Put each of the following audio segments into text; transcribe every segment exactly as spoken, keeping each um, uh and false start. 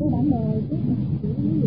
cái bản đồ trước ví dụ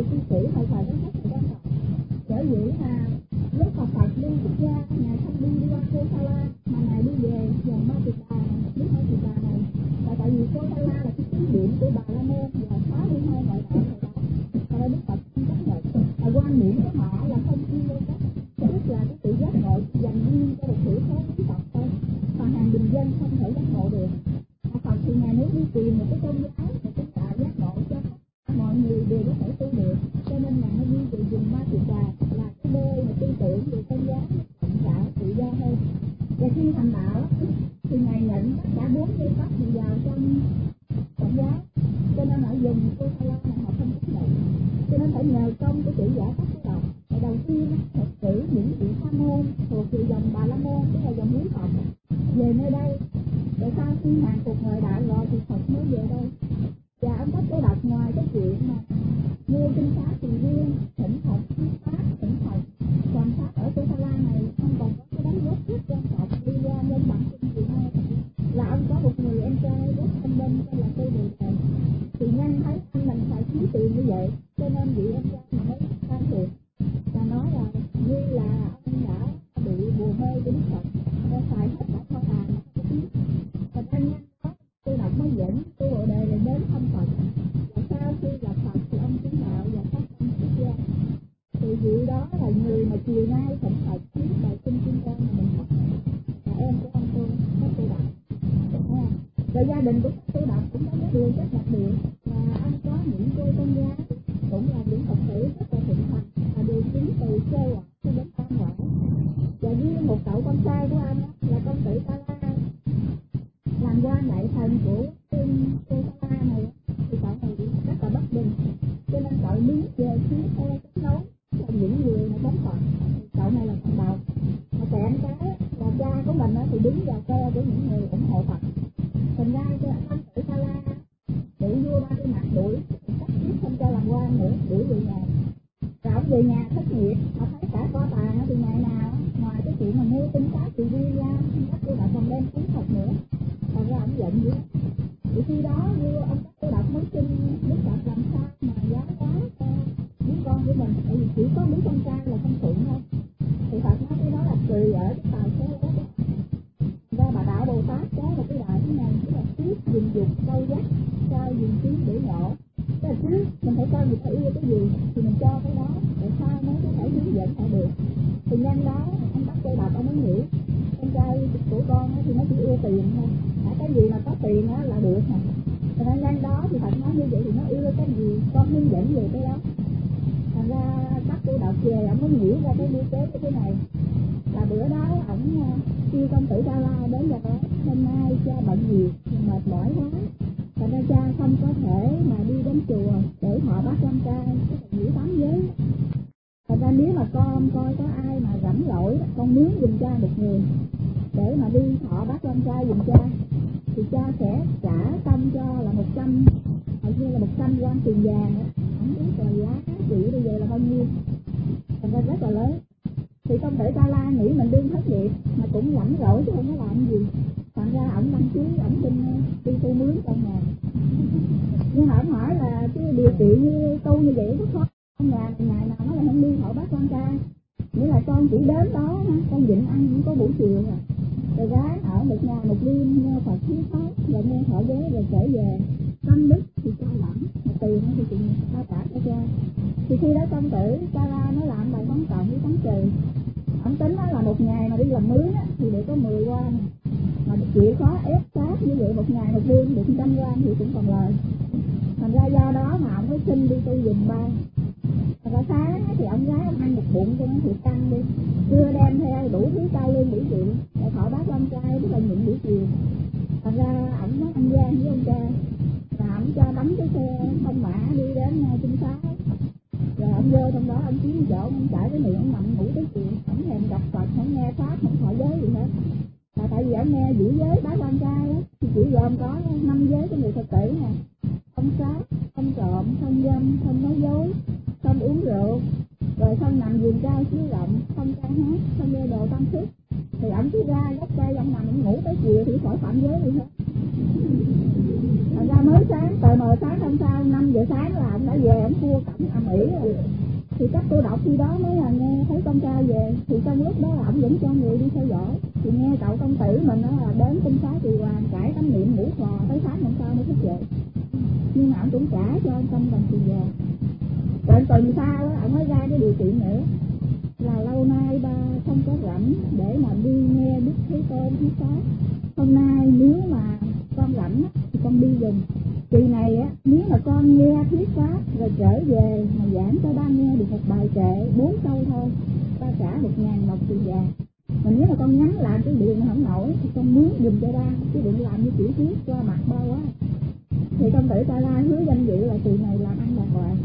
cư sĩ thời thời đó rất là quan trọng. Sở dĩ là lúc mà Phật đi xuất gia, ngài không đi đi qua Kosala mà ngài đi về dòng Ma Tỳ Đà này, biết Ma Tỳ Đà này là tại vì Kosala là cái kinh điểm của Bà La Môn và phá đi hai ngoại đạo này đó. Cho nên Đức Phật không chấp nhận. Và quan điểm của họ là không chuyên môn cách, tức là cái tự giác ngộ dành riêng cho một thiểu số quý tộc thôi, còn hàng bình dân không thể giác ngộ được. Mà Phật thì ngài muốn đi tìm một cái tôn giáo, một cái đạo giác ngộ cho mọi người đều có thể tu được, cho nên ngài mới đi từ vùng Ma Tỳ Đà là cái nơi mà tư tưởng về tôn giáo rộng rãi tự do hơn. Và khi thành đạo thì ngài nhận tất cả bốn giai cấp thì vào trong Phật giáo, cho nên ở vùng Kosala này họ không chấp nhận, cho nên phải nhờ công của chủ giả các cái đầu. Và đầu tiên Phật cử những vị sa môn thuộc về dòng Bà La Môn, tức là dòng quý tộc về nơi đây. Rồi sau khi hoàn phục ngoại đạo rồi thì Phật mới về đây. Và ông Thích Ca Độc ngoài cái chuyện mà mua kinh pháp thì riêng thỉnh Phật, thỉnh pháp, thỉnh Phật, còn pháp ở Kosala này ông còn có cái đóng góp rất quan trọng đi ra nhân bản kinh gì này là ông có một người em trai rất thông minh tên là Tư Đề Đề. Thì nhân thấy anh mình phải kiếm tiền như vậy, cho nên vị em trai mà mới can thiệp và nói là như là ông đã bị bùa mê của Đức Phật, đã xài hết cả kho tàng mà không biết. Và anh nhân đó Tư Độc mới dẫn Tư Bồ Đề là đến thăm Phật. Và sau khi gặp Phật thì ông chứng đạo và phát tâm xuất gia. Thì vị đó là người mà chiều nay thỉnh Phật viết bài kinh Kim Cang mà mình học, là em của ông tôi, Thích Tư Độc. Rồi gia đình của Tư Độc cũng có cái điều rất đặc biệt là ông có những cô con gái cũng là những Phật tử rất là thịnh hành, và đều tiến từ sơ quả cho đến tam quả. Và riêng một cậu con trai của anh là công tử Ta La làm quan đại thần của kinh Kosala này, thì cậu này cũng rất là bất bình, cho nên cậu đứng về phía phe chống đấu là những người mà chống Phật. Cậu này là cầm đầu, mà kẹn cái là cha của mình thì đứng vào phe của những người ủng hộ Phật. Thành ra cho công tử Ta La bị vua Ba Tư Mạt đuổi, cắt giết không cho làm quan nữa, đuổi về nhà. Rồi ông về nhà thất nghiệp, mà thấy cả kho tàng thì ngày nào ngoài cái chuyện mà mua tinh pháp thì đi ra các Tư Độc còn đem cuốn Phật nữa. Thành ra ông giận dữ. Thì khi đó vua ông Thích Tư Độc mới xin Đức Phật làm sao mà giáo hóa cho đứa con của mình, tại vì chỉ có đứa con trai là không thuận thôi. Thì Phật nói cái đó là tùy ở cái tài số đó. Ra bà Đạo Bồ Tát đó là cái đại thế này, tức là trước dùng dục câu dắt, sau dùng tiếng để ngộ. Tức là trước mình phải coi người ta yêu cái gì thì mình cho cái đó, để sau mới có thể hướng dẫn họ được. Thì nhân đó ông Thích Tư Độc ông mới nghĩ con trai của con thì nó chỉ yêu tiền thôi, cái gì mà có tiền đó là được mà. Thành ra nhân đó thì Phật nói như vậy thì nó yêu cái gì con hướng dẫn về cái đó. Thành ra Thích Tư Độc về ông mới nghĩ ra cái mưu kế như thế này, là bữa đó ổng kêu công tử Ta La đến và nói hôm nay cha bận việc mệt mỏi quá, thành ra cha không có thể mà đi đến chùa để họ bắt con trai cái là nghỉ tám giới. Thành ra nếu mà con coi có ai mà rảnh rỗi con mướn giùm cha một người để mà đi họ bắt con trai giùm cha, thì cha sẽ trả công cho là một trăm, hầu như là một trăm quan tiền vàng đó. Không biết là giá trị bây giờ là bao nhiêu, thành ra rất là lớn. Thì công tử Ta La nghĩ mình đương thất nghiệp mà cũng rảnh rỗi chứ không có làm gì, thành ra ổng đăng ký ổng xin đi tu mướn trong nhà. Nhưng mà ổng hỏi là cái điều kiện như tu như vậy rất khó, trong nhà ngày nào nó là không đi họ bắt con trai, nghĩa là con chỉ đến đó con nhịn ăn cũng có buổi chiều rồi, rồi gái ở một nhà một đêm nghe Phật thuyết pháp rồi nghe thọ giới rồi trở về, tâm đức thì cho lẫn, mà tiền thì chuyện ta trả cho cha. Thì khi đó công tử Ta La nó làm bài toán cộng với toán trừ, ông tính là một ngày mà đi làm mướn thì được có mười quan, mà chịu khó ép sát như vậy một ngày một đêm được trăm quan thì cũng còn lời. Thành ra do đó mà ông mới xin đi tu giùm ba. Thành ra sáng thì ông gái ông ăn một bụng cho nó thiệt căng đi, trưa đem theo đủ thứ cao lương đủ chuyện để thọ bác con trai tức là những buổi chiều. Thành ra ổng mới ăn gian với ông cha, và ổng cho đóng cái xe thông mã đi đến Trinh Xá. Rồi ông vô trong đó ông kiếm chỗ ông trải cái miệng ông nằm ngủ tới chiều, ông thèm đọc Phật, không nghe pháp, không thọ giới gì hết. Là tại vì ông nghe giữ giới bá quan trai á, thì chỉ gồm có năm giới của người Phật tử nè: không sát, không trộm, không dâm, không nói dối, không uống rượu, rồi không nằm giường trai chiếu rộng, không ca hát, không nghe đồ tam thức. Thì ông cứ ra gốc cây ông nằm ông ngủ tới chiều thì khỏi phạm giới gì hết. Thành ra mới sáng, tờ mờ sáng hôm sau năm giờ sáng là ông đã về, ông cua cổng ầm ĩ rồi. Thì các cô đọc khi đó mới là nghe thấy con trai về, thì trong lúc đó là ổng vẫn cho người đi theo dõi. Thì nghe cậu công tử mình đó là đến tinh xá Kỳ Hoàng cải tắm niệm ngủ khò tới sáng hôm sau mới thức dậy. Nhưng mà ổng cũng trả cho ông công bằng tiền vàng. Rồi tuần sau đó ổng mới ra cái điều kiện nữa là lâu nay ba không có rảnh để mà đi nghe Đức Thế Tôn thuyết pháp. Hôm nay nếu mà con rảnh thì con đi dùng. Kỳ này á, nếu mà con nghe thuyết pháp rồi trở về mà giảng cho ba nghe được một bài kệ bốn câu thôi, ta trả một ngàn đồng tiền vàng. Mà nếu mà con nhắn làm cái điều mà không nổi thì con mướn giùm cho ba, chứ đừng làm như kiểu thuyết qua mặt ba quá. Thì công tử Ta La hứa danh dự là kỳ này làm ăn đàng hoàng.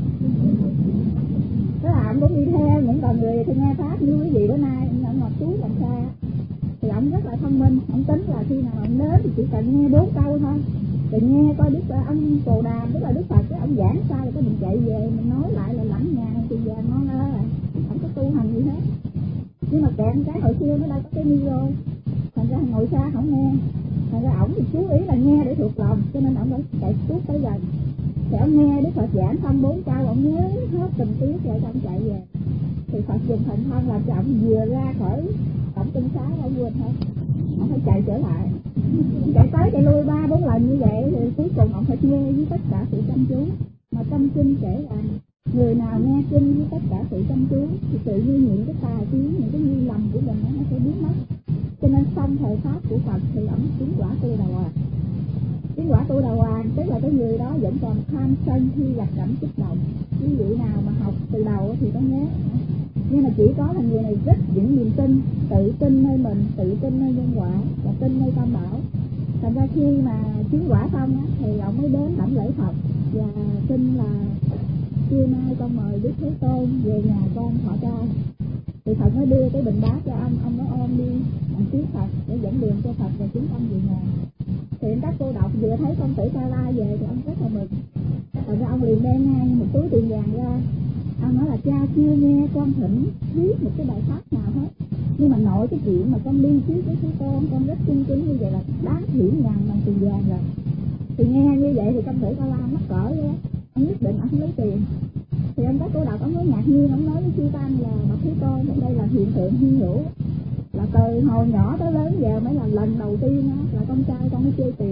Thế là ông cũng đi theo những con người thì nghe pháp như quý vị bữa nay ở ngọt chú làm xa. Thì ông rất là thông minh, ông tính là khi nào ông đến thì chỉ cần nghe bốn câu thôi. Rồi nghe coi Đức ông Bồ Đàm, tức là Đức Phật, cái ông giảng sao rồi cái mình chạy về mình nói lại là lãnh ngàn thì giờ ngon ơ, không có tu hành gì hết. Nhưng mà kẹt cái hồi xưa nó đâu có cái micro, thành ra ngồi xa không nghe. Thành ra ổng thì chú ý là nghe để thuộc lòng, cho nên ổng phải chạy tuốt tới gần. Thì ông nghe Đức Phật giảng xong bốn câu, ông nhớ hết tình tiết rồi ông chạy về. Thì Phật dùng thần thông làm cho ông vừa ra khỏi cổng tinh xá ông quên hết, ông phải chạy trở lại, chạy tới chạy lui ba bốn lần như vậy. Thì cuối cùng ông phải nghe với tất cả sự chăm chú. Mà trong kinh kể rằng người nào nghe kinh với tất cả sự chăm chú thì tự nhiên những cái tà kiến, những cái nghi lầm của mình nó sẽ biến mất. Cho nên xong thời pháp của Phật thì ổng chứng quả tu đà hoàng. Chứng quả tu đà hoàng tức là cái người đó vẫn còn tham sân khi gặp cảnh kích động. Ví dụ nào mà học từ đầu thì có nhớ, nhưng mà chỉ có là người này rất vững niềm tin, tự tin nơi mình, tự tin nơi nhân quả và tin nơi tam bảo. Thành ra khi mà chứng quả xong á, thì ông mới đến đảnh lễ Phật và xin là trưa nay con mời Đức Thế Tôn về nhà con thọ trai. Thì Phật mới đưa cái bình bát cho ông, ông nó ôm đi bằng tiếng Phật để dẫn đường cho Phật và chúng ông về nhà. Thì các cô đọc vừa thấy công tử Ta La về thì ông rất là mừng. Thành ra ông liền đem ngay một túi tiền vàng ra. Ông nói là cha chưa nghe con thỉnh thuyết một cái bài pháp nào hết, nhưng mà nội cái chuyện mà con đi trước với Thế Tôn con rất chung kính như vậy là đáng hiển ngàn bằng tiền vàng rồi. Thì nghe như vậy thì công tử Ta La mắc cỡ vậy, ông nhất định ông lấy tiền. Thì ông các cô đọc ông mới ngạc nhiên, ông nói với chư tăng là bạch Thế Tôn, đây là hiện tượng hy hữu, là từ hồi nhỏ tới lớn giờ mới là lần đầu tiên đó, là con trai con mới chơi tiền.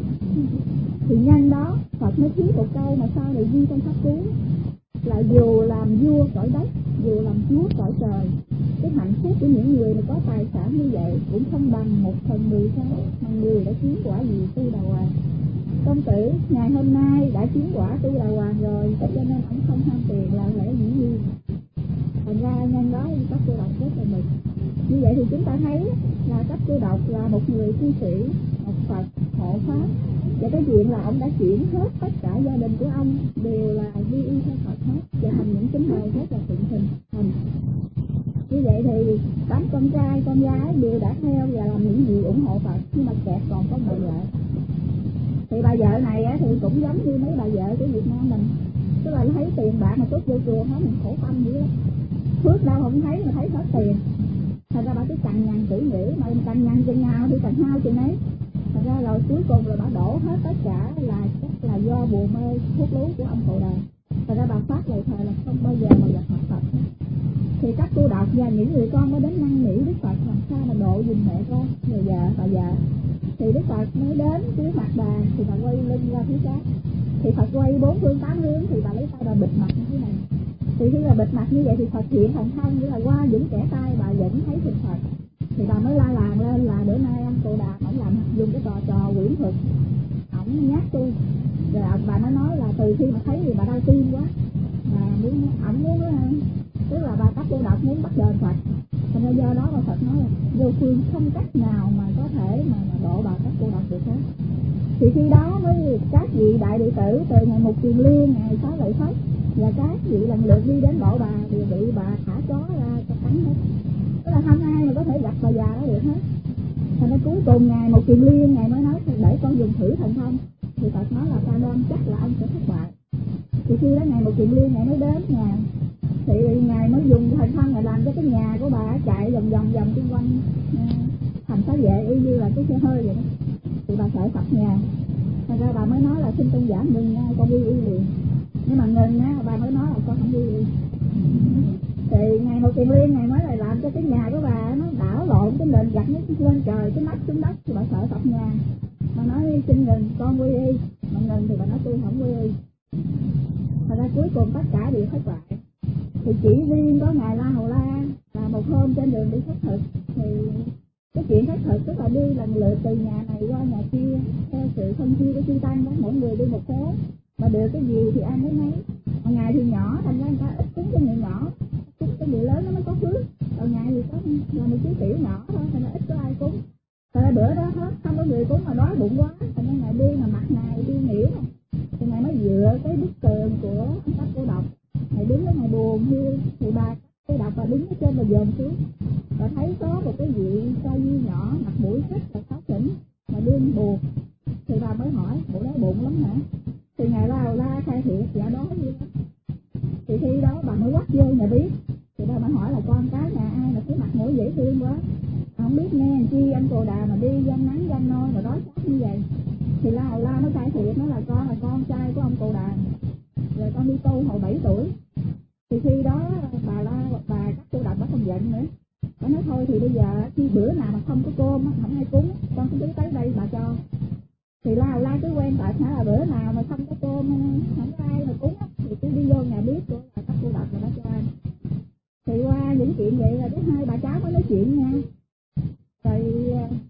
Thì nhân đó Phật mới thuyết một câu mà sau này ghi trong pháp cú là dù làm vua cõi đất, dù làm chúa cõi trời, cái hạnh phúc của những người mà có tài sản như vậy cũng không bằng một phần mười sao mà người đã chứng quả gì tu đà hoàng. Công tử ngày hôm nay đã chứng quả tu đà hoàng rồi, cho nên ông không ham tiền là lẽ dĩ nhiên. Thành ra nhân đó các cô đọc rất là mừng. Như vậy thì chúng ta thấy là các cô đọc là một người cư sĩ, một Phật hộ pháp, và cái chuyện là ông đã chuyển hết tất cả gia đình của ông đều là đi y theo Phật hết và thành những tín đồ rất là thịnh thịnh thành. Như vậy thì tám con trai con gái đều đã theo và làm những gì ủng hộ Phật, nhưng mà kẹt còn có bà vợ. Thì bà vợ này á, thì cũng giống như mấy bà vợ của Việt Nam mình, tức là thấy tiền bạc mà tốt vô chùa hết mình khổ tâm dữ lắm, phước đâu không thấy mà thấy hết tiền. Thành ra bà cứ cằn nhằn chữ nghĩ, mà cằn nhằn chừng nào thì cằn hao chừng ấy. Thành ra rồi cuối cùng là bà đổ hết tất cả là chắc là do bùa mê thuốc lú của ông Phổ Đà. Thành ra bà phát lời thề là không bao giờ mà gặp mặt Phật. Thì các cô đọc và những người con mới đến năn nỉ Đức Phật làm sao mà độ giùm mẹ con, người vợ, bà vợ. Thì Đức Phật mới đến trước mặt bà thì bà quay lưng ra phía trái. Thì Phật quay bốn phương tám hướng thì bà lấy tay bà bịt mặt như thế này. Thì khi mà bịt mặt như vậy thì Phật hiện thần thông, nghĩa là qua những kẻ tay bà vẫn thấy được Phật. Thì bà mới la làng lên là bữa nay ông Phổ Đà ổng làm dùng cái trò trò quyển thuật, ổng nhát tôi. Rồi bà mới nói là từ khi mà thấy thì bà đau tim quá, mà muốn ổng muốn tức là bà các cô đọc muốn bắt đền Phật. Thành ra do đó mà Phật nói là vô phương không cách nào mà có thể mà, mà độ bà các cô đọc được hết. Thì khi đó mới các vị đại đệ tử từ ngày Mục Kiền Liên, ngày Xá Lợi Phất và các vị lần lượt đi đến độ bà đều bị bà thả chó ra cho cắn hết. Tức là không ai mà có thể gặp bà già đó được hết. Thành ra cuối cùng ngày Mục Kiền Liên ngày mới nói để con dùng thử thần thông. Thì Phật nói là ta đoan chắc là ông sẽ thất bại. Thì khi đó ngày Mục Kiền Liên ngày mới đến nhà, thì ngài mới dùng thần thông để làm cho cái nhà của bà chạy vòng vòng vòng xung quanh thành xá vệ y như là cái xe hơi vậy đó. Thì bà sợ sập nhà. Thành ra bà mới nói là xin tôn giả ngừng nha, con quy y liền. Nhưng mà ngừng á, bà mới nói là con không quy y. Thì ngày một Kiền Liên ngày mới lại làm cho cái nhà của bà nó đảo lộn, cái nền gạch nó lên trời, cái nắp xuống đất, thì bà sợ sập nhà. Bà nói xin ngừng, con quy y. Mà ngừng thì bà nói tôi không quy y. Thật ra cuối cùng tất cả đều thất bại. Thì chỉ riêng có ngài La Hầu La là một hôm trên đường đi khất thực, thì cái chuyện khất thực tức là đi lần lượt từ nhà này qua nhà kia theo sự phân chia của chư tăng đó, mỗi người đi một phố, mà được cái gì thì ăn cái nấy. Mà ngài thì nhỏ, thành ra người ta ít cúng cho người nhỏ, cúng cho người lớn nó mới có phước. Còn ngài thì có là một cái tiểu nhỏ thôi, thành ra ít có ai cúng. Thật ra bữa đó hết không có người cúng mà đói bụng quá, thành ra ngài đi mà mặt ngài đi nghỉu, thì ngài mới dựa cái bức tường của ông Tắc Cô Độc. Ngài đứng đó ngài buồn hiu, thì bà Cô Độc bà đứng ở trên và dòm xuống, và thấy có một cái vị sa di nhỏ mặt mũi rất là khó chỉnh mà đương buồn. Thì bà mới hỏi bộ đói bụng lắm hả? Thì ngài La Hầu La khai thiệt dạ đói như đó. Thì khi đó bà mới quắt vô nhà biết. Thì bà mới hỏi là con cái nhà ai mà thấy mặt mũi dễ thương quá, không biết nghe chi anh Cồ Đà mà đi gian nắng gian nôi mà đói khát như vậy. Thì La Hầu La mới khai thiệt nó là con là con trai của ông Cồ Đà, rồi con đi tu hồi bảy tuổi. Thì khi đó bà La bà các Cô Độc bà không giận nữa, bà nói thôi thì bây giờ khi bữa nào mà không có cơm không ai cúng, con cứ tới đây bà cho. Thì La Hầu La cứ quen tại hả là bữa nào mà không có cơm không có ai mà cúng thì cứ đi vô nhà bếp của bà các Cô Độc mà bà cho ăn. Thì qua những chuyện vậy là cái hai bà cháu mới nói chuyện nha. Rồi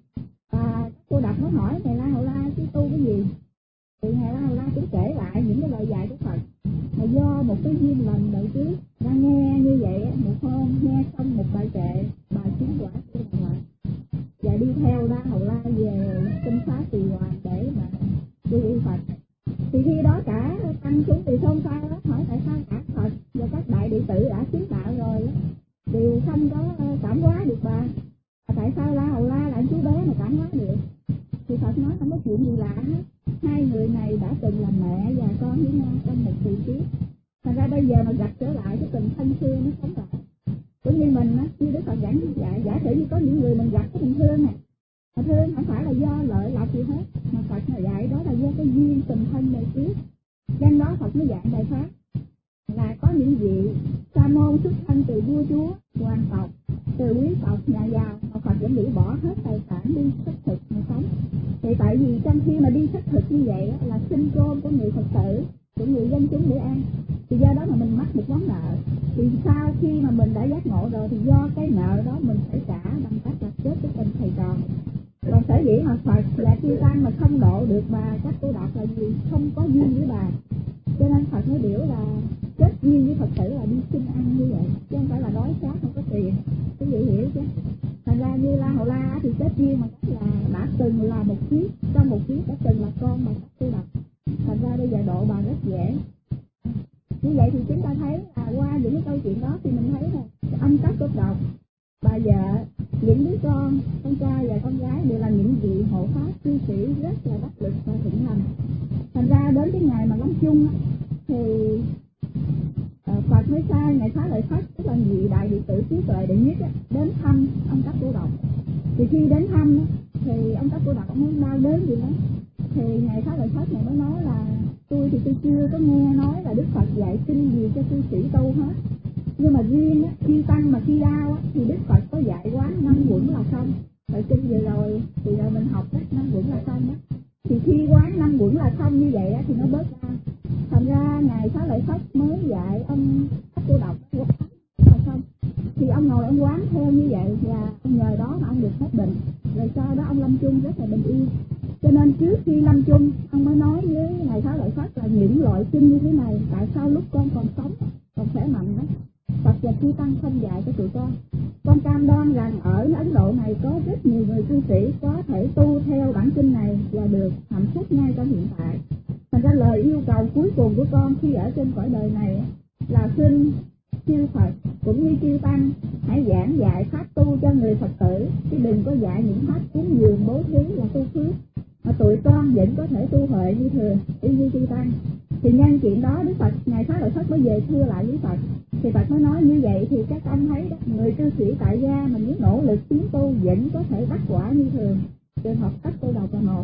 bà các Cô Độc mới hỏi ngài La Hầu La chứ tu cái gì. Thì ngài La Hầu La cũng kể lại những cái lời dạy của Phật. Mà do một cái duyên lần đời trước ra nghe như vậy, một hôm nghe xong một bài kệ bài chứng quả của Đà Lạt, và đi theo La Hầu La về Tinh Xá Tỳ Hoàng để mà quy y Phật. Thì khi đó cả tăng chúng thì xôn xao đó, hỏi tại sao cả Phật và các đại đệ tử đã chứng đạo rồi đều không có cảm hóa được bà, tại sao La Hầu La lại chú bé mà cảm hóa được. Thì Phật nói không có chuyện gì lạ hết, hai người này đã từng là mẹ và con với nhau trong một kỳ kiếp, thành ra bây giờ mà gặp trở lại cái tình thân xưa nó sống lại. Cũng như mình á, như Đức Phật giảng như vậy, giả sử như có những người mình gặp cái tình thương này, mà thương không phải là do lợi lộc gì hết, mà Phật là dạy đó là do cái duyên tình thân đời trước. Nên đó Phật mới dạy bài pháp là có những vị sa môn xuất thân từ vua chúa, hoàng tộc, từ quý tộc, nhà giàu, mà Phật vẫn bị bỏ hết tài sản đi khất thực mà sống. Thì tại vì trong khi mà đi khất thực như vậy là sinh cơm của người Phật tử, của người dân chúng để ăn, thì do đó mà mình mắc một món nợ. Thì sau khi mà mình đã giác ngộ rồi thì do cái nợ đó mình phải trả bằng cách là chết cái tình thầy trò. Còn sở dĩ mà Phật là chư tăng mà không độ được bà các Cô Độc là gì? Không có duyên với bà. Cho nên Phật mới biểu là chết duyên với Phật tử là đi xin ăn như vậy, chứ không phải là đói khát không có tiền. Quý vị hiểu chứ? Thành ra như La Hầu La thì chết duyên mà cách là đã từng là một kiếp, trong một kiếp đã từng là con bà các Cô Độc. Thành ra bây giờ độ bà rất dễ. Như vậy thì chúng ta thấy là qua những cái câu chuyện đó thì mình thấy là ông Tắc Cô Độc, bà vợ, những đứa con, con trai và con gái đều là những vị hộ pháp cư sĩ rất là đắc lực và thịnh hành. Thành ra đến cái ngày mà lâm chung thì uh, Phật mới sai ngài Xá Lợi Phất, tức là vị đại đệ tử trí tuệ đệ nhất đến thăm ông Tắc Cô Độc. Thì khi đến thăm thì ông Tắc Cô Độc không đau đớn gì lắm. Thì ngài Xá Lợi Phất này mới nói là tôi thì tôi chưa có nghe nói là Đức Phật dạy kinh gì cho cư sĩ tu hết. Nhưng mà riêng á, khi tăng mà khi đau á, thì Đức Phật có dạy quán năm quẩn là xong. Rồi kinh vừa rồi thì rồi mình học cách năm quẩn là xong đó. Thì khi quán năm quẩn là xong như vậy á, thì nó bớt ra. Thành ra ngài Xá Lợi Phất mới dạy ông Tắc Cô Độc là xong. Thì ông ngồi ông quán theo như vậy và nhờ đó mà ông được hết bệnh. Rồi sau đó ông lâm chung rất là bình yên. Cho nên trước khi lâm chung ông mới nói với ngài Xá Lợi Phất là những loại kinh như thế này tại sao lúc con còn sống còn khỏe mạnh đó Phật và chư tăng không dạy cho tụi con. Con cam đoan rằng ở Ấn Độ này có rất nhiều người cư sĩ có thể tu theo bản kinh này và được hạnh phúc ngay trong hiện tại. Thành ra lời yêu cầu cuối cùng của con khi ở trên cõi đời này là xin chư Phật cũng như chư tăng hãy giảng dạy pháp tu cho người Phật tử, chứ đừng có dạy những pháp cúng dường bố thí là tu phước, mà tụi con vẫn có thể tu huệ như thường y như chư tăng. Thì nhân chuyện đó Đức Phật ngài Xá Lợi Phất mới về thưa lại với Phật. Thì Phật mới nói như vậy thì các ông thấy đó, người cư sĩ tại gia mà nếu nỗ lực tiến tu vẫn có thể đắc quả như thường. Trường hợp Tắc Cô Độc là một.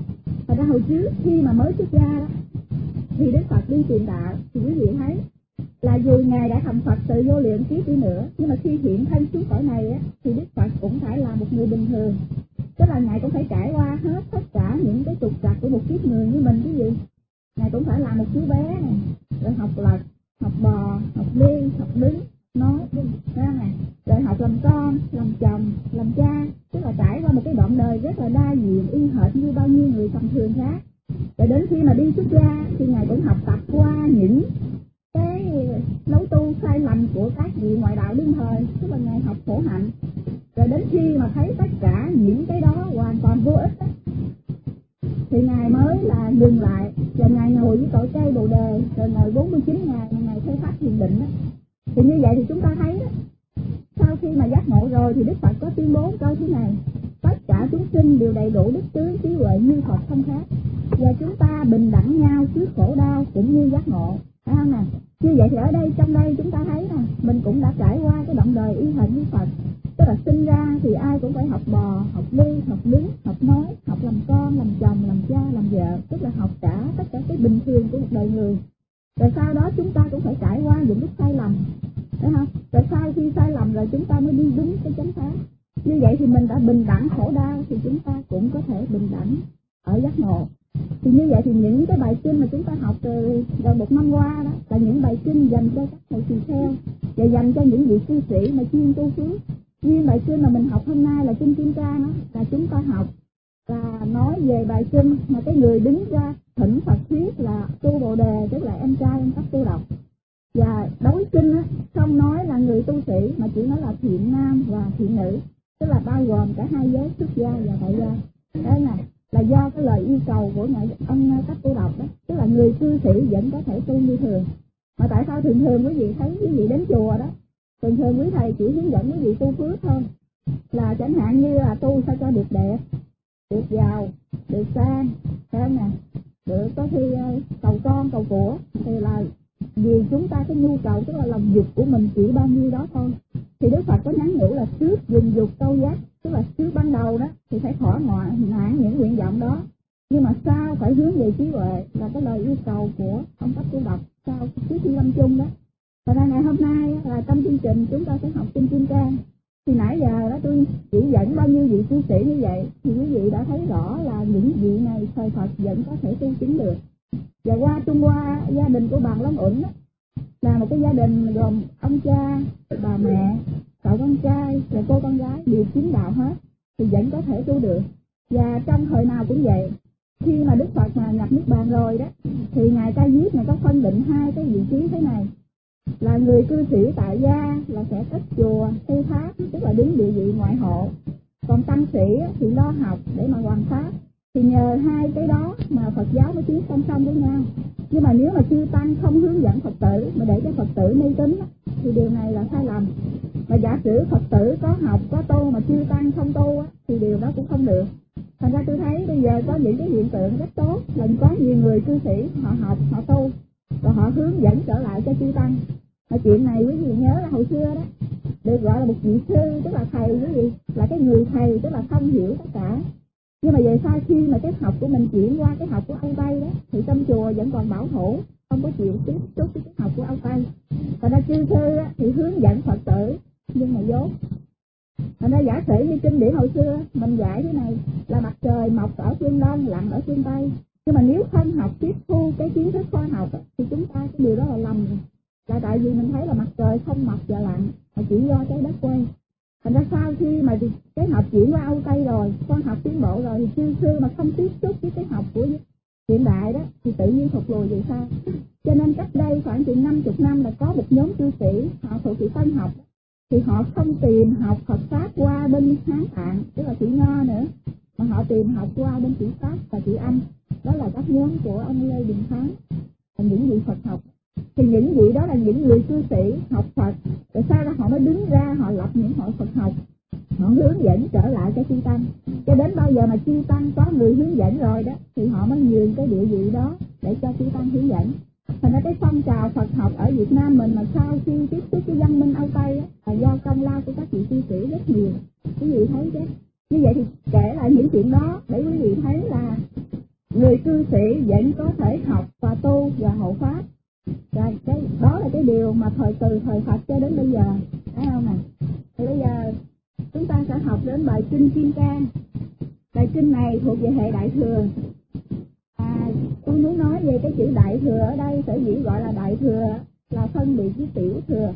Thật ra hồi trước khi mà mới xuất gia đó, thì Đức Phật đi truyền đạo, thì quý vị thấy là dù Ngài đã thành Phật từ vô lượng kiếp đi nữa, nhưng mà khi hiện thân xuống cõi này á, thì Đức Phật cũng phải là một người bình thường. Tức là Ngài cũng phải trải qua hết tất cả những cái trục trặc của một kiếp người như mình quý vị. Ngài cũng phải là một chú bé này, rồi học lật, học bò, học đi, học đứng, nói, này, rồi học làm con, làm chồng, làm cha. Tức là trải qua một cái đoạn đời rất là đa diện, y hệt như bao nhiêu người tầm thường khác. Rồi đến khi mà đi xuất gia thì Ngài cũng học tập qua những cái lối tu sai lầm của các vị ngoại đạo đương thời. Tức là Ngài học khổ hạnh. Rồi đến khi mà thấy tất cả những cái đó hoàn toàn vô ích đó, thì Ngài mới là dừng lại. Và Ngài ngồi với cội cây Bồ Đề, rồi ngồi bốn mươi chín ngày mà Ngài khai phát thiền định đó. Thì như vậy thì chúng ta thấy đó, sau khi mà giác ngộ rồi thì Đức Phật có tuyên bố câu thế này: tất cả chúng sinh đều đầy đủ đức tướng trí huệ như Phật không khác, và chúng ta bình đẳng nhau trước khổ đau cũng như giác ngộ, phải không nè? Như vậy thì ở đây, trong đây chúng ta thấy nè, mình cũng đã trải qua cái đoạn đời y hệt như Phật. Tức là sinh ra thì ai cũng phải học bò, học đi, học đứng, học nói, học làm con, làm chồng, làm cha, làm vợ. Tức là học cả tất cả cái bình thường của một đời người. Rồi sau đó chúng ta cũng phải trải qua những lúc sai lầm, phải không? Rồi sau khi sai lầm rồi chúng ta mới đi đúng cái chánh pháp. Như vậy thì mình đã bình đẳng khổ đau, thì chúng ta cũng có thể bình đẳng ở giác ngộ. Thì như vậy thì những cái bài kinh mà chúng ta học từ gần một năm qua đó là những bài kinh dành cho các thầy tỳ kheo và dành cho những vị cư sĩ mà chuyên tu phước. Như bài kinh mà mình học hôm nay là kinh Kim Cang đó, là chúng ta học là nói về bài kinh mà cái người đứng ra thỉnh Phật thuyết là Tu Bồ Đề, tức là em trai em Tắc Tu Độc. Và đối kinh á, không nói là người tu sĩ mà chỉ nói là thiện nam và thiện nữ, tức là bao gồm cả hai giới xuất gia và tại gia. Đó là là do cái lời yêu cầu của ngài ông Tắc Tu Độc đó, tức là người cư sĩ vẫn có thể tu như thường. Mà tại sao thường thường quý vị thấy quý vị đến chùa đó, thường thường quý thầy chỉ hướng dẫn quý vị tu phước thôi, là chẳng hạn như là tu sao cho được đẹp, được giàu, được sang, phải không nè, được có khi cầu con cầu của, thì là vì chúng ta cái nhu cầu, tức là lòng dục của mình chỉ bao nhiêu đó thôi. Thì Đức Phật có nhắn nhủ là trước dùng dục câu giác, tức là trước ban đầu đó thì phải thỏa mãn những nguyện vọng đó, nhưng mà sau phải hướng về trí huệ, là cái lời yêu cầu của ông Tắc Tu Độc sau trước khi lâm chung đó. Và ra ngày hôm nay là trong chương trình chúng ta sẽ học kinh Kim Cang. Thì nãy giờ đó tôi chỉ dẫn bao nhiêu vị cư sĩ như vậy, thì quý vị đã thấy rõ là những vị này thời Phật vẫn có thể tu chứng được. Và qua Trung Hoa, gia đình của bà Long Uẩn là một cái gia đình gồm ông cha, bà mẹ, cậu con trai và cô con gái đều chứng đạo hết, thì vẫn có thể tu được. Và trong thời nào cũng vậy, khi mà Đức Phật mà nhập Niết Bàn rồi đó, thì Ngài Ca Diếp này có phân định hai cái vị trí thế này: là người cư sĩ tại gia là sẽ cất chùa, xây tháp, tức là đứng địa vị ngoại hộ. Còn tăng sĩ thì lo học để mà hoàn pháp. Thì nhờ hai cái đó mà Phật giáo mới tiến song song với nhau. Nhưng mà nếu mà chư tăng không hướng dẫn Phật tử mà để cho Phật tử mê tín thì điều này là sai lầm. Mà giả sử Phật tử có học, có tu mà chư tăng không tu thì điều đó cũng không được. Thành ra tôi thấy bây giờ có những cái hiện tượng rất tốt là có nhiều người cư sĩ họ học, họ tu, rồi họ hướng dẫn trở lại cho chư tăng. Mà chuyện này quý vị nhớ là hồi xưa đó được gọi là một vị sư, tức là thầy quý vị, là cái người thầy, tức là thông hiểu tất cả. Nhưng mà về sau khi mà cái học của mình chuyển qua cái học của Âu Tây đó, thì trong chùa vẫn còn bảo thủ, không có chịu tiếp xúc với cái học của Âu Tây. Thành ra chư sư á, thì hướng dẫn Phật tử nhưng mà dốt. Thành ra giả sử như kinh điển hồi xưa mình dạy thế này là mặt trời mọc ở phương Đông, lặn ở phương Tây. Nhưng mà nếu không học tiếp thu cái kiến thức khoa học á, thì chúng ta cái điều đó là lầm rồi. Là tại vì mình thấy là mặt trời không mọc và lặn, mà chỉ do trái đất quay. Thành ra sau khi mà cái học chuyển qua Âu Tây rồi, khoa học tiến bộ rồi, thì chư sư mà không tiếp xúc với cái học của hiện đại đó thì tự nhiên thụt lùi về sau. Cho nên cách đây khoảng chừng năm mươi năm là có một nhóm cư sĩ họ thuộc chữ Tân học, thì họ không tìm học Phật pháp qua bên Hán Tạng, tức là chữ Nho nữa, mà họ tìm học qua bên chữ Pháp và chữ Anh. Đó là các nhóm của ông Lê Đình Thắng, là những vị Phật học. Thì những vị đó là những người cư sĩ học Phật, rồi sau đó họ mới đứng ra họ lập những hội Phật học, họ hướng dẫn trở lại cho chư tăng. Cho đến bao giờ mà chư tăng có người hướng dẫn rồi đó, thì họ mới nhường cái địa vị đó để cho chư tăng hướng dẫn. Thành ra cái phong trào Phật học ở Việt Nam mình mà sau khi tiếp xúc với văn minh Âu Tây á, là do công lao của các vị cư sĩ rất nhiều. Quý vị thấy chứ? Như vậy thì kể lại những chuyện đó để quý vị thấy là người cư sĩ vẫn có thể học và tu và hộ pháp. Và cái đó là cái điều mà thời từ thời Phật cho đến bây giờ, thấy không nè? Thì bây giờ chúng ta sẽ học đến bài kinh Kim Cang. Bài kinh này thuộc về hệ Đại Thừa. À, tôi muốn nói về cái chữ Đại Thừa ở đây, sở dĩ gọi là Đại Thừa là phân biệt với Tiểu Thừa.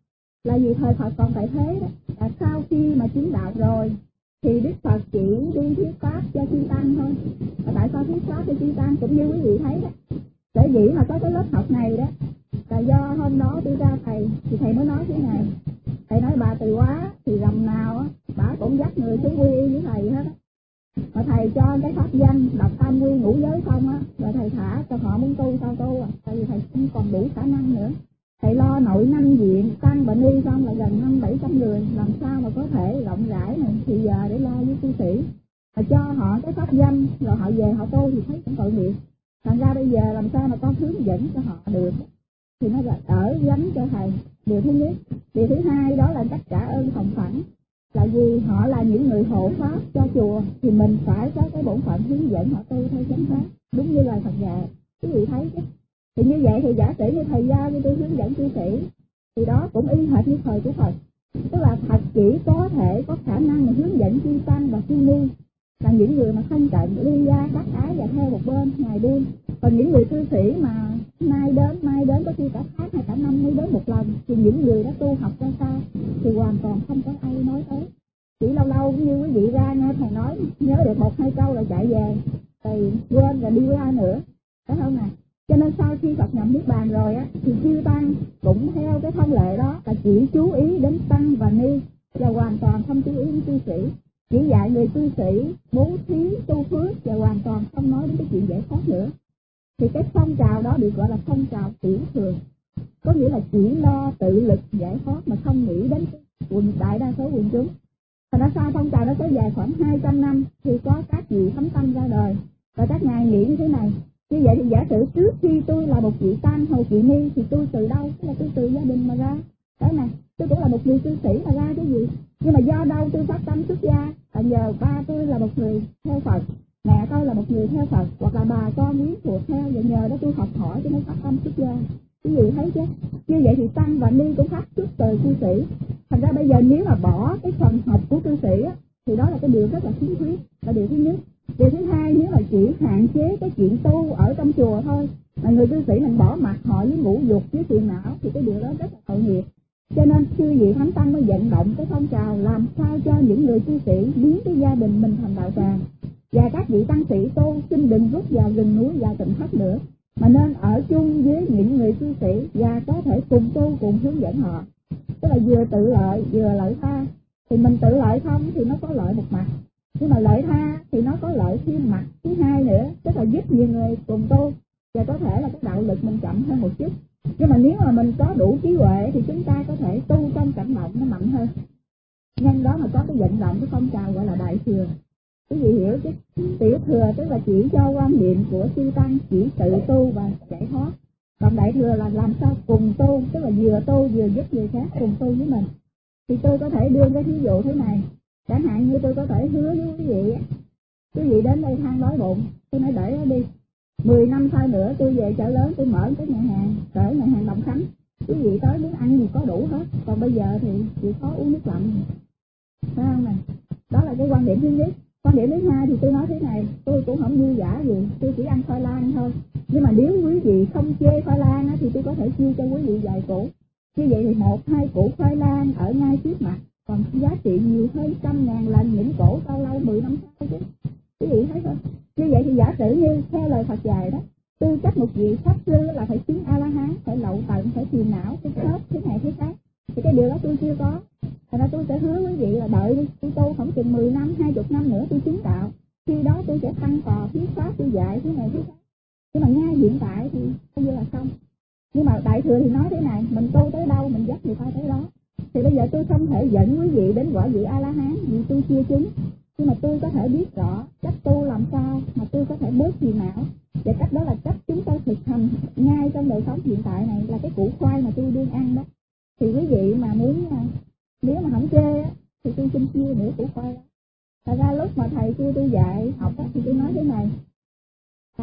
Là vì thời Phật còn tại thế đó, là sau khi mà chứng đạo rồi thì Đức Phật chỉ đi thuyết pháp cho chư tăng thôi. Và tại sao thuyết pháp cho chư tăng cũng như quý vị thấy đó, sở dĩ mà có cái lớp học này đó là do hôm đó tôi ra thầy thì thầy mới nói thế này. Thầy nói bà Từ Quá thì rằm nào á bà cũng dắt người xuống quy y với thầy hết á. Mà thầy cho cái pháp danh đọc tam quy ngũ giới xong á, rồi thầy thả cho họ muốn tu sao tu à, tại vì thầy không còn đủ khả năng nữa. Thầy lo nội năm viện tăng bệnh y xong là gần năm bảy trăm người, làm sao mà có thể rộng rãi này thì giờ để lo với cư sĩ, mà cho họ cái pháp danh rồi họ về họ tu thì thấy cũng tội nghiệp. Thành ra bây giờ làm sao mà có hướng dẫn cho họ được thì nó ở gánh cho thầy. Điều thứ nhất. Điều thứ hai đó là tất cả ơn hồng phẳng, là vì họ là những người hộ pháp cho chùa thì mình phải có cái bổn phận hướng dẫn họ tu theo chánh pháp đúng như lời Phật dạy. Quý vị thấy chứ? Thì như vậy thì giả sử như thầy giao như tôi hướng dẫn cư sĩ thì đó cũng y hệt như thời của Phật, tức là Phật chỉ có thể có khả năng mà hướng dẫn chư tăng và chư ni là những người mà thân cận ly gia đắc ái và theo một bên ngày đêm. Còn những người cư sĩ mà nay đến mai đến có khi cả tháng hay cả năm mới đến một lần thì những người đó tu học ra sao thì hoàn toàn không có ai nói tới. Chỉ lâu lâu như quý vị ra nghe thầy nói nhớ được một hai câu rồi chạy về thì quên rồi đi ra nữa, phải không nè? Cho nên sau khi Phật nhập niết bàn rồi á thì chư tăng cũng theo cái thông lệ đó là chỉ chú ý đến tăng và ni và hoàn toàn không chú ý đến cư sĩ, chỉ dạy người cư sĩ bố thí tu phước và hoàn toàn không nói đến cái chuyện giải thoát nữa. Thì cái phong trào đó được gọi là phong trào Tiểu Thừa, có nghĩa là chỉ lo tự lực giải thoát mà không nghĩ đến quần đại đa số quần chúng. Thành ra sau phong trào đó kéo dài khoảng hai trăm năm thì có các vị thánh tâm ra đời và các ngài nghĩ như thế này. Như vậy thì giả sử trước khi tôi là một vị tăng hay vị ni thì tôi từ đâu? Tức là tôi từ gia đình mà ra. Đấy này, tôi cũng là một người cư sĩ mà ra cái gì? Nhưng mà do đâu tôi phát tâm xuất gia? Là nhờ ba tôi là một người theo Phật, mẹ tôi là một người theo Phật, hoặc là bà con quyến thuộc theo, và nhờ đó tôi học hỏi cho nên phát tâm xuất gia. Quý vị thấy chứ? Như vậy thì tăng và ni cũng phát xuất từ cư sĩ. Thành ra bây giờ nếu mà bỏ cái phần học của cư sĩ á, thì đó là cái điều rất là khiếm khuyết, là điều thứ nhất. Điều thứ hai, nếu mà chỉ hạn chế cái chuyện tu ở trong chùa thôi, mà người cư sĩ mình bỏ mặt họ với ngũ dục với phiền não thì cái điều đó rất là tội nghiệp. Cho nên chư vị thánh tăng mới vận động cái phong trào làm sao cho những người cư sĩ biến cái gia đình mình thành đạo tràng, và các vị tăng sĩ tu xin đừng rút vào rừng núi và tỉnh thất nữa, mà nên ở chung với những người cư sĩ và có thể cùng tu cùng hướng dẫn họ. Tức là vừa tự lợi vừa lợi tha. Thì mình tự lợi không thì nó có lợi một mặt, nhưng mà lợi tha thì nó có lợi thêm mặt thứ hai nữa, tức là giúp nhiều người cùng tu, và có thể là cái đạo lực mình chậm hơn một chút. Nhưng mà nếu mà mình có đủ trí huệ thì chúng ta có thể tu trong cảm động nó mạnh hơn. Nhân đó mà có cái vận động cái phong trào gọi là Đại Thừa. Quý vị hiểu chứ? Tiểu Thừa tức là chỉ cho quan niệm của chư tăng chỉ tự tu và giải thoát. Còn Đại Thừa là làm sao cùng tu, tức là vừa tu vừa giúp người khác cùng tu với mình. Thì tôi có thể đưa cái ví dụ thế này. Chẳng hạn như tôi có thể hứa với quý vị, quý vị đến đây than đói bụng, tôi nói để nó đi. Mười năm sau nữa tôi về chợ lớn tôi mở cái nhà hàng, cỡ nhà hàng Đồng Khánh. Quý vị tới muốn ăn gì có đủ hết. Còn bây giờ thì chịu khó uống nước lạnh. Phải không nè? Đó là cái quan điểm thứ nhất. Quan điểm thứ hai thì tôi nói thế này, tôi cũng không dư giả gì, tôi chỉ ăn khoai lang thôi. Nhưng mà nếu quý vị không chê khoai lang á, thì tôi có thể chia cho quý vị vài củ. Như vậy thì một hai củ khoai lang ở ngay trước mặt còn giá trị nhiều hơn trăm ngàn lần những cổ cao lâu mười năm sau chứ. Quý vị thấy không? Như vậy thì giả sử như theo lời Phật dạy đó, tư cách một vị pháp sư là phải chứng A La Hán, phải lậu tận, phải phiền não, phải khớp thế này thế khác. Thì cái điều đó tôi chưa có. Thành ra tôi sẽ hứa quý vị là đợi đi, tôi tu khoảng chừng mười năm, hai mươi năm nữa tôi chứng đạo. Khi đó tôi sẽ tăng tò thuyết pháp, tôi dạy thế này thế khác. Nhưng mà ngay hiện tại thì bây giờ là không. Nhưng mà Đại Thừa thì nói thế này, mình tu tới đâu mình dắt người ta tới đó. Thì bây giờ tôi không thể dẫn quý vị đến quả vị A La Hán vì tôi chưa chứng. Nhưng mà tôi có thể biết rõ cách tu làm sao mà tôi có thể bớt phiền não. Và cách đó là cách chúng ta thực hành ngay trong đời sống hiện tại này, là cái củ khoai mà tôi đương ăn đó. Thì quý vị mà muốn, nếu mà không chê á, thì tôi xin chia nửa củ khoai đó. Thật ra lúc mà thầy kêu tôi dạy học á, thì tôi nói thế này.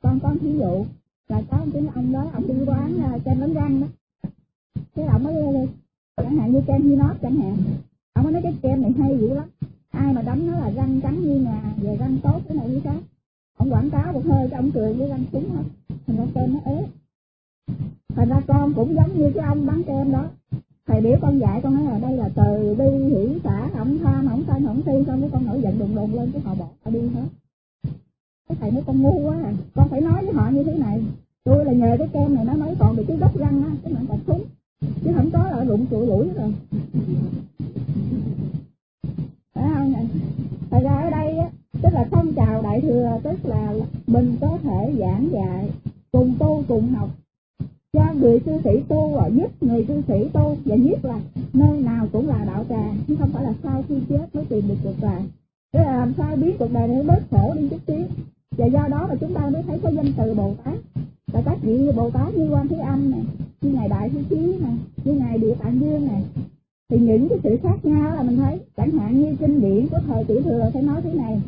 con con thí dụ là có một cái ông đó, ông đi quán kem đánh răng đó, cái ông mới chẳng hạn như kem Hinot chẳng hạn, ông mới nói cái kem này hay dữ lắm, ai mà đấm nó là răng trắng như ngà, về răng tốt cái này như khác. Ông quảng cáo một hơi cho ông cười với răng súng hết, thành ra kem nó ế. Thành ra con cũng giống như cái ông bán kem đó, thầy biểu con dạy con nói là đây là từ bi hỷ xả, không tham không sân không si, xong cái con nổi giận đùng đùng lên cái họ bỏ họ đi hết. Cái thầy nói con ngu quá à, con phải nói với họ như thế này, tôi là nhờ cái kem này nó mới còn được cái gốc răng á, cái mạng bạch súng, chứ không có là rụng trụi lũi rồi. Phải không? Thật ra ở đây á, tức là phong trào đại thừa, tức là mình có thể giảng dạy, cùng tu cùng học, cho người cư sĩ tu và giúp người cư sĩ tu, và nhất là nơi nào cũng là đạo tràng, chứ không phải là sau khi chết mới tìm được cuộc đời. Thế là làm sao biết cuộc đời này bớt khổ đi chút xíu. Và do đó mà chúng ta mới thấy có danh từ Bồ Tát. Và các vị Bồ Tát như Quan Thế Âm này, như Ngài Đại Thế Chí này, như Ngài Địa Tạng Dương này, thì những cái sự khác nhau là mình thấy. Chẳng hạn như kinh điển của thời Tiểu Thừa sẽ nói thế này,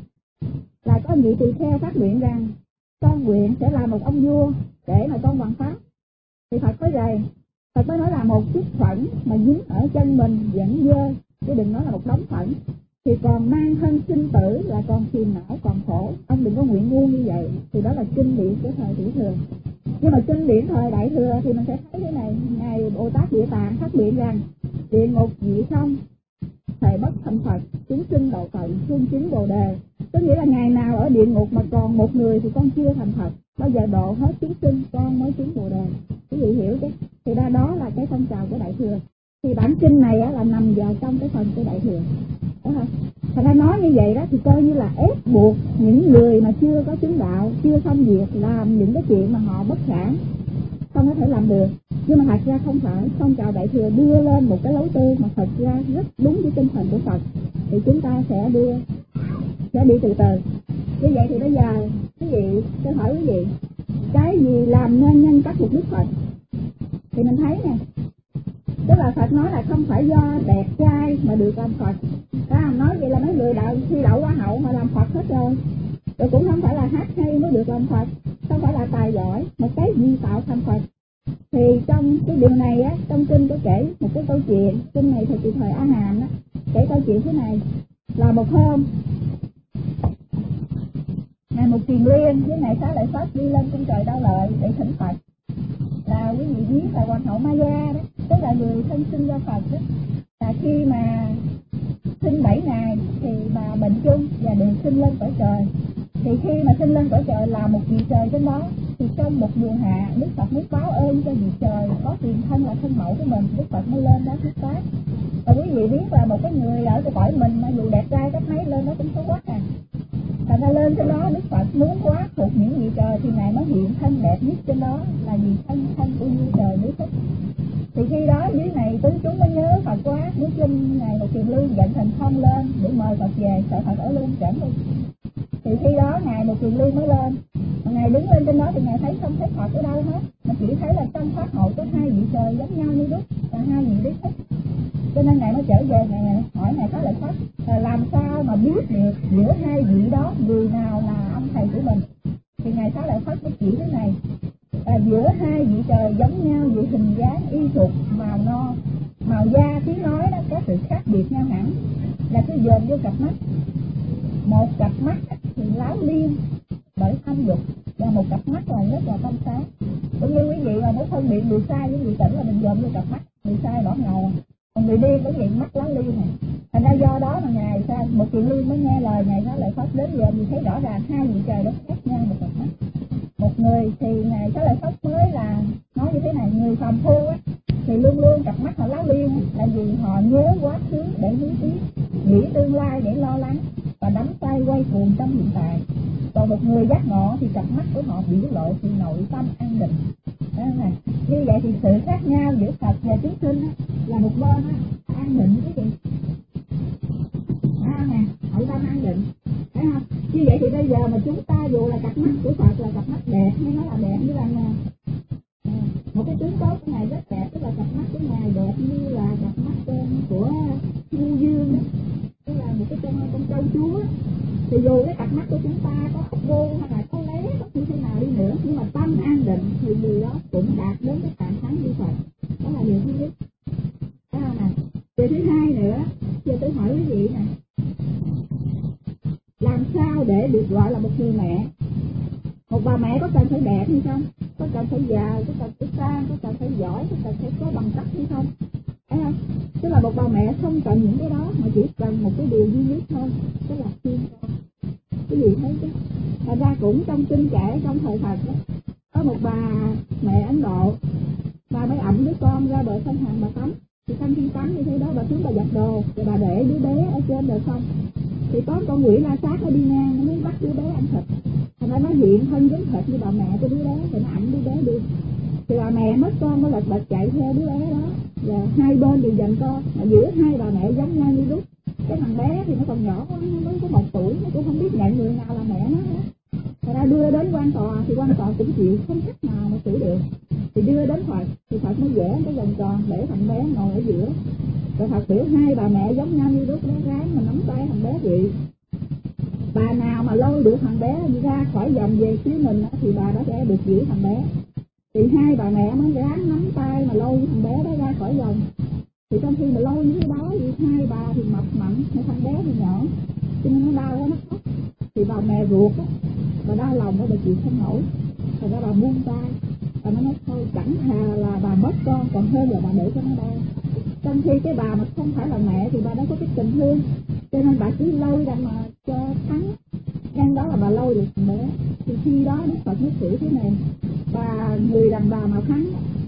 là có vị tỳ kheo phát nguyện rằng con nguyện sẽ là một ông vua để mà con hoàn pháp. Thì Phật nói vậy, Phật mới nói là một chiếc phẫn mà dính ở chân mình vẫn dơ, chứ đừng nói là một đống phẫn, thì còn mang thân sinh tử là còn phiền não, còn khổ. Ông đừng có nguyện ngu như vậy. Thì đó là kinh điển của thời Tiểu Thừa. Nhưng mà kinh điển thời Đại Thừa thì mình sẽ thấy thế này, Ngài Bồ Tát Địa Tạng phát nguyện rằng địa ngục dị không, thầy bất thành Phật, chúng sinh độ tận, phương chứng Bồ Đề. Có nghĩa là ngày nào ở địa ngục mà còn một người thì con chưa thành Phật, bao giờ độ hết chúng sinh con mới chứng Bồ Đề. Quý vị hiểu chứ? Thì ra đó là cái phong trào của Đại Thừa. Thì bản kinh này á, là nằm vào trong cái phần của Đại Thừa. Đúng không? Thật ra nói như vậy đó thì coi như là ép buộc những người mà chưa có chứng đạo, chưa xong việc làm những cái chuyện mà họ bất khả, không có thể làm được. Nhưng mà thật ra không phải, phong trào Đại Thừa đưa lên một cái lối tu mà thật ra rất đúng với tinh thần của Phật. Thì chúng ta sẽ đưa, sẽ đi từ từ. Như vậy thì bây giờ quý vị, tôi hỏi quý vị, cái gì làm nên nhân cách một Đức Phật? Thì mình thấy nè, tức là Phật nói là không phải do đẹp trai mà được làm Phật. À, nói vậy là mấy người đạo thi đậu Hoa hậu mà làm Phật hết rồi. Rồi cũng không phải là hát hay mới được làm Phật, không phải là tài giỏi, mà cái gì tạo thành Phật. Thì trong cái điều này á, trong kinh có kể một cái câu chuyện, kinh này thì thời A Hàm á, kể câu chuyện thế này, là một hôm Ngài Một Kiền Liên với Ngài Xá Lợi Phất đi lên cung trời Đau Lợi để thỉnh Phật. Là quý vị biết là Hoàng hậu Maya đó, tức là người thân sinh ra Phật đó, là khi mà sinh bảy ngày thì bà bệnh chung và được sinh lên cõi trời. Thì khi mà sinh lên cõi trời là một vị trời trên đó, thì trong một mùa hạ, Đức Phật muốn báo ơn cho vị trời có tiền thân là thân mẫu của mình, Đức Phật mới lên đó thuyết pháp. Và quý vị biết là một cái người ở cái cõi mình mà dù đẹp trai cách mấy lên đó cũng xấu quá à. Thành ra lên trên đó Đức Phật muốn quá phục những vị trời thì Ngài mới hiện thân đẹp nhất trên đó là vị thân thân của vua trời Đế Thích. Thì khi đó dưới này tướng chúng mới nhớ Phật quá, muốn xin Ngài Một Kiền Liên dẫn thần thông lên để mời Phật về, sợ Phật ở luôn trển luôn. Thì khi đó Ngài Một Kiền Liên mới lên, mà Ngài đứng lên trên đó thì Ngài thấy không thấy Phật ở đâu hết, mà chỉ thấy là trong pháp hội có hai vị trời giống nhau như đúc, là hai vị Đế Thích. Cho nên Ngài mới trở về, Ngài hỏi Ngài Xá Lợi Phất là làm sao mà biết được giữa hai vị đó người nào là ông thầy của mình. Thì Ngài Xá Lợi Phất mới chỉ thế này, là giữa hai vị trời giống nhau về hình dáng, y phục, màu no, màu da, tiếng nói đó có sự khác biệt nhau hẳn, là cứ dòm vô cặp mắt. Một cặp mắt thì láo liên bởi tham dục, và một cặp mắt là rất là trong sáng. Cũng như quý vị mà muốn phân biệt người sai với người tỉnh là mình dòm vô cặp mắt, người sai đỏ ngầu, còn người điên cũng vậy, mắt láo liên này. Thành ra do đó mà Ngài sao Một Kiền Liên mới nghe lời Ngài Xá Lợi Phất đến giờ thì thấy rõ ràng hai vị trời đó khác nhau một cặp mắt. Một người thì Ngài Xá Lợi Phất mới là nói như thế này, người phàm phu á thì luôn luôn cặp mắt họ láo liên, là vì họ nhớ quá khứ để nuối tiếc, nghĩ tương lai để lo lắng và đắm tay quay cuồng trong hiện tại. Còn một người giác ngộ thì cặp mắt của họ biểu lộ sự nội tâm an định. Đó này. Như vậy thì sự khác nhau giữa Phật và chúng sinh á, là một bên á, an định cái gì? À, nè, nội tâm an định. Thấy không? Như vậy thì bây giờ mà chúng ta dù là cặp mắt của Phật là cặp mắt đẹp, hay nói là đẹp như là à, một cái tướng tốt của Ngài rất đẹp, tức là cặp mắt của Ngài đẹp như là cặp mắt của Ngưu Dương đó, tức là một cái con con trâu chúa. Thì dù cái cặp mắt của chúng ta có ốc vô hay là có lé có như thế nào đi nữa, là điều thứ nhất. Thấy không nè? Điều thứ hai nữa, giờ tôi hỏi quý vị nè, làm sao để được gọi là một người mẹ? Một bà mẹ có cần phải đẹp hay không? Có cần phải giàu, có cần phải sang, có cần phải giỏi, có cần phải có bằng cấp hay không? Thấy không? Tức là một bà mẹ không cần những cái đó, mà chỉ cần một cái điều duy nhất thôi, tức là thương con. Cái gì thấy chứ? Thật ra cũng trong kinh kể, trong thời thật đó, có một bà mẹ Ấn Độ, bà mới ẵm đứa con ra bờ sông Hàn bà tắm. Thì trong khi tắm như thế đó, bà xuống bà giặt đồ, rồi bà để đứa bé ở trên bờ sông. Thì có con quỷ la sát nó đi ngang, nó muốn bắt đứa bé ăn thịt. Thành ra nó hiện thân giống thịt như bà mẹ của đứa bé, thì nó ẵm đứa bé đi. Thì bà mẹ mất con, nó lật bật chạy theo đứa bé đó, và hai bên đều giành con, mà giữa hai bà mẹ giống nhau như lúc. Cái thằng bé thì nó còn nhỏ quá, nó mới có một tuổi, nó cũng không biết nhận người nào là mẹ nó hết. Thật ra đưa đến quan tòa, thì quan tòa cũng chịu không cách nào mà xử được. Thì đưa đến Phật, thì Phật mới vẽ cái vòng tròn để thằng bé ngồi ở giữa. Rồi Phật biểu hai bà mẹ giống nhau như lúc, nó ráng mà nắm tay thằng bé vậy. Bà nào mà lôi được thằng bé ra khỏi vòng về phía mình thì bà đó sẽ được giữ thằng bé. Thì hai bà mẹ mới ráng nắm tay mà lôi thằng bé đó ra khỏi vòng. Thì trong khi mà lôi như thế đó thì hai bà thì mập mặn, thằng bé thì nhỏ, cho nên nó đau quá nó khóc. Thì bà mẹ ruột á, bà đau lòng đó, bà chịu không nổi. Thật ra bà buông tay, bà nói thôi chẳng thà là bà mất con còn hơn là bà để cho nó đau. Trong khi cái bà mà không phải là mẹ thì bà đã có cái tình thương, cho nên bà cứ lôi ra mà cho thắng. Nhân đó là bà lôi được thằng bé. Thì khi đó Đức Phật mới xử thế này, bà người đàn bà mà thắng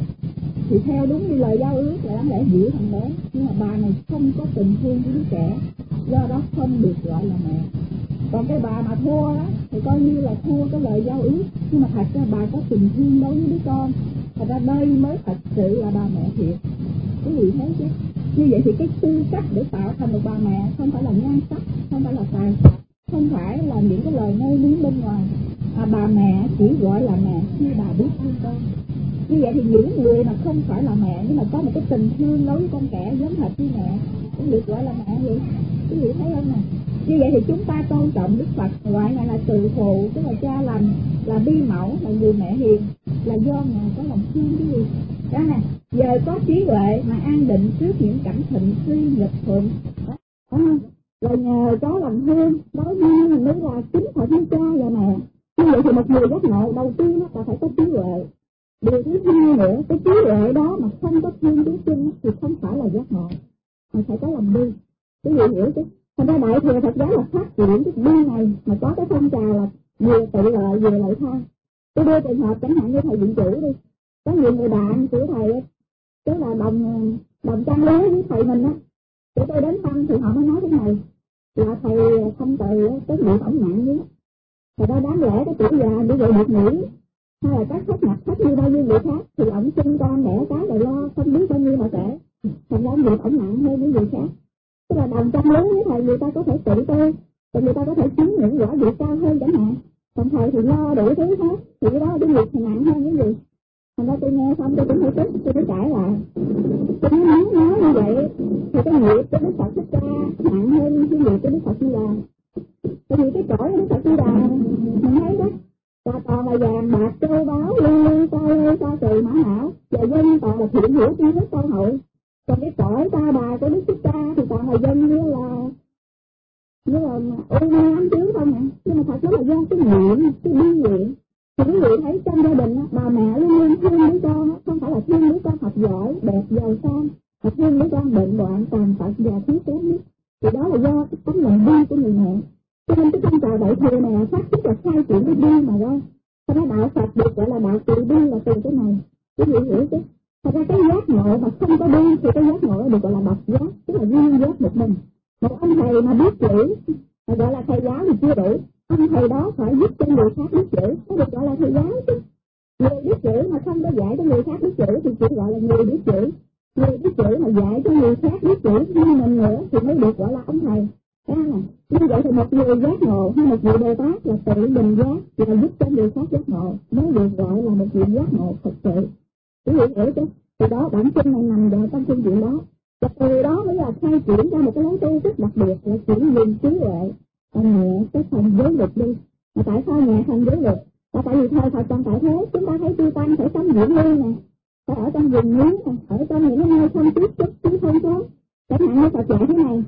thì theo đúng như lời giao ước là đáng lẽ giữ thằng bé, nhưng mà bà này không có tình thương với đứa trẻ, do đó không được gọi là mẹ. Còn cái bà mà thua đó thì coi như là thua cái lời giao ước, nhưng mà thật ra bà có tình thương đối với đứa con. Thật ra đây mới thật sự là bà mẹ thiệt. Cái gì thấy chứ? Như vậy thì cái tư cách để tạo thành một bà mẹ không phải là nhan sắc, không phải là tài sản, không phải là những cái lời ngây lý bên ngoài, à, bà mẹ chỉ gọi là mẹ khi bà biết thương con. Như vậy thì những người mà không phải là mẹ nhưng mà có một cái tình thương đối với con trẻ giống hệt như mẹ cũng được gọi là mẹ vậy. Cái gì thấy không nè? Như vậy thì chúng ta tôn trọng Đức Phật, gọi này là từ phụ, tức là cha lành, là bi mẫu, là người mẹ hiền, là do Ngài có lòng thương. Cái gì đó nè, giờ có trí huệ mà an định trước những cảnh thịnh suy nghịch thuận đó, đó. Là nhờ có lòng thương đối với mình mới là chính thật như cha và mẹ. Như vậy thì một người giác ngộ đầu tiên đó là phải có trí huệ. Điều thứ hai nữa, cái trí huệ đó mà không có thương chúng sinh thì không phải là giác ngộ, mà phải có lòng bi. Cái gì hiểu chứ? Thành ra Đại Thừa Phật giáo là phát triển cái bi này, mà có cái phong trào là vừa tự lợi vừa lợi tha. Tôi đưa trường hợp chẳng hạn như thầy viện chủ đi, có nhiều người bạn của thầy, tức là đồng đồng trang lứa với thầy mình á, để tôi đến thăm thì họ mới nói thế này, là thầy không từ cái nghiệp ổng nặng chứ. Thật ra đáng lẽ cái tuổi già để vậy được nghỉ, hay là các khách nhập khách như bao nhiêu người khác, thì ổng sinh con đẻ cái rồi lo không biết bao nhiêu mà kể. Thành ra nghiệp ổng nặng hơn những người khác. Tức là đồng trang lứa với thầy người ta có thể tự tôi, thì người ta có thể chứng những quả việc cao hơn chẳng hạn. Còn thầy thì lo đủ thứ hết, thì cái đó cái nghiệp thì nặng hơn cái gì. Thành ra tôi nghe xong tôi cũng hơi tức, tôi mới cãi lại. Tôi nói nói như vậy thì cái nghiệp của Đức Phật Thích Ca nặng hơn cái nghiệp của Đức Phật Di Đà. Tại vì cái cõi của Đức Phật Di Đà mình thấy đó, là toàn là vàng bạc châu báu lưu ly sao lê sao từ mã não, và dân toàn là thiện hữu tri thức xã hội. Còn cái cõi ta bà của Đức Thích Ca thì toàn là dân như là như là ô mê ám chướng không ạ. Nhưng mà thật đó là do cái nguyện, cái bi nguyện. Thì quý vị thấy trong gia đình bà mẹ luôn luôn thương đứa con, không phải là thương đứa con học giỏi, đẹp, giàu sang, mà thương đứa con bệnh đoạn, tàn tật và thiếu kém nhất. Thì đó là do cái tấm lòng bi của người mẹ. Cho nên cái phong trào Đại Thừa này phát xuất là khai triển cái bi mà ra. Thật ra đạo Phật được gọi là đạo từ bi là từ cái này. Quý vị hiểu chứ? Thật ra cái giác ngộ mà không có bi thì cái giác ngộ được gọi là độc giác, tức là duy giác một mình. Một ông thầy mà biết chữ, gọi là thầy giáo thì chưa đủ. Ông thầy đó phải giúp cho người khác biết chữ, nó được gọi là thầy giáo chứ. Người biết chữ mà không có dạy cho người khác biết chữ thì chỉ gọi là người biết chữ. Người biết chữ mà dạy cho người khác biết chữ như mình nữa thì mới được gọi là ông thầy. Đó nè, như vậy thì một người giác ngộ hay một vị Bồ Tát là tự mình giác, thì là giúp cho người khác giác ngộ, mới được gọi là một vị giác ngộ thật sự. Quý vị hiểu chứ? Thì đó bản kinh này nằm vào trong phương diện đó. Và từ đó mới là khai triển ra một cái lối tu rất đặc biệt là chuyển dùng trí huệ và nhẹ cái phần giới luật đi. Mà tại sao nhẹ phần giới luật? Là tại vì thời Phật còn tại thế, chúng ta thấy chư tăng phải sống diễn lưu nè, phải ở trong vùng núi, ở trong những cái nơi không tiếp xúc với thôn xóm. Chẳng hạn như Phật dạy thế này,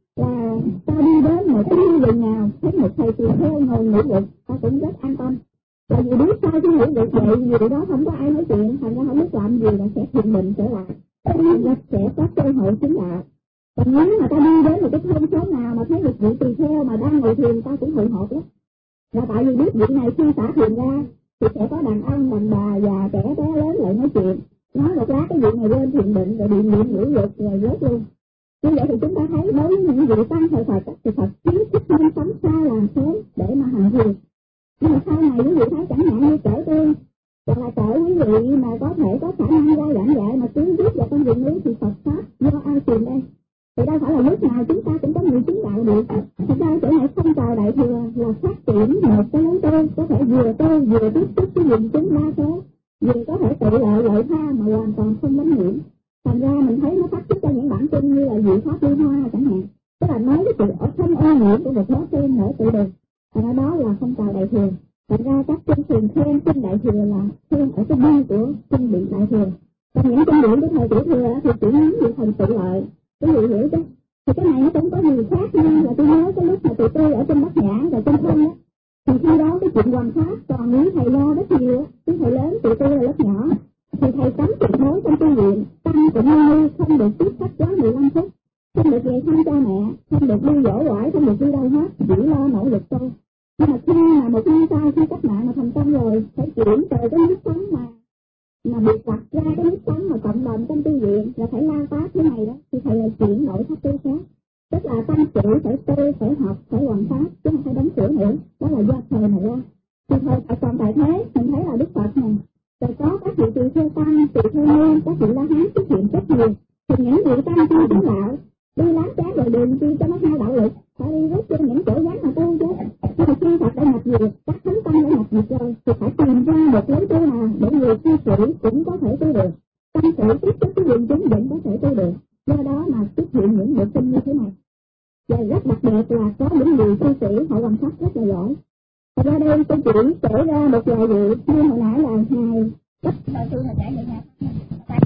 là ta đi đến một cái khu rừng nào, thấy một thầy tỳ kheo ngồi ngủ gục, ta cũng rất an tâm. Tại vì biết sao cái ngủ gục vậy, vì đó không có ai nói chuyện, thành ra không biết làm gì là sẽ thiền định trở lại, thành ra sẽ có cơ hội chứng đạo. Còn nếu mà ta đi đến một cái thôn xóm nào mà thấy một vị tỳ kheo mà đang ngồi thiền, ta cũng hồi hộp lắm. Là tại vì biết vị này khi xả thiền ra thì sẽ có đàn ông, đàn bà, già, trẻ, bé, lớn lại nói chuyện. Nói một lát cái vị này lên thiền định rồi bị niệm ngữ lực rồi rớt luôn. Như vậy thì chúng ta thấy đối với những vị tăng thời Phật thì Phật khuyến khích nên sống xa làm sớm để mà hành thiền. Nhưng mà sau này quý vị thấy chẳng hạn như cỡ tôi, hoặc là cỡ quý vị mà có thể có khả năng ra giảng dạy mà cứ viết vào trong rừng núi thì Phật pháp do ai tìm đây? Thì đâu phải là lúc nào chúng ta cũng có người chứng đạo được. Thật ra chỗ này không chào đại thừa là phát triển một cái lối tu có thể vừa tu vừa tiếp xúc với dùng chúng đa số, vừa có thể tự lợi lợi tha mà hoàn toàn không đánh nhiễm. Thành ra mình thấy nó phát xuất ra những bản kinh như là vị pháp lưu hoa chẳng hạn, tức là nói cái sự ở không ô nhiễm của một bó sen ở tự đường. Thành ra đó là không chào đại thừa. Thành ra các kinh thường khen kinh đại thừa là khen ở cái biên của kinh điển đại thừa. Còn những kinh điển của thời tiểu thừa thì chỉ nói về thành tự lợi. Cái gì hiểu chứ? Thì cái này nó cũng có gì khác nha, là tôi nhớ cái lúc mà tụi tôi ở trên Bắc Nhã rồi trên thôn á, thì khi đó cái chuyện hoàn pháp còn những thầy lo rất nhiều á, cái thầy lớn tụi tôi là lớp nhỏ, thì thầy cấm tuyệt đối trong tu viện, tăng cũng như không được tiếp khách quá mười lăm phút, không được về thăm cha mẹ, không được đi dỗ quải, không được đi đâu hết, chỉ lo nỗ lực tu. Nhưng mà khi mà một năm sau khi cách mạng mà thành công rồi, phải chuyển từ cái nếp sống mà mà bị đặt ra cái nếp sống mà cộng đồng trong tu viện là phải lao tác thế này đó, thì thầy là chuyển đổi pháp tu khác, tức là tăng sĩ phải tu, phải học, phải hoàn pháp, chứ không phải đóng cửa nữa. Đó là do thời này ra. Thì thời ở còn tại thế mình thấy là Đức Phật này rồi có các vị tỳ kheo tăng, tỳ kheo ni, các vị La Hán xuất hiện rất nhiều. Thì những vị tăng chưa chứng đạo đi láng tráng rồi đường chi cho nó hai đạo lực, phải đi rút trên những chỗ vắng mà tu chứ. Nhưng mà khi Phật đã nhập diệt, các thánh tăng đã nhập diệt rồi thì phải tìm ra một lối tu nào để người cư sĩ cũng có thể tu được, tăng sĩ tiếp xúc với quần chúng vẫn có thể tu được. Do đó mà xuất hiện những bộ kinh như thế này. Và rất đặc biệt là có những người cư sĩ họ làm pháp rất là giỏi. Thật ra đây tôi chỉ kể ra một vài vị như hồi nãy là ngài cách mà tôi hồi nãy vậy nha.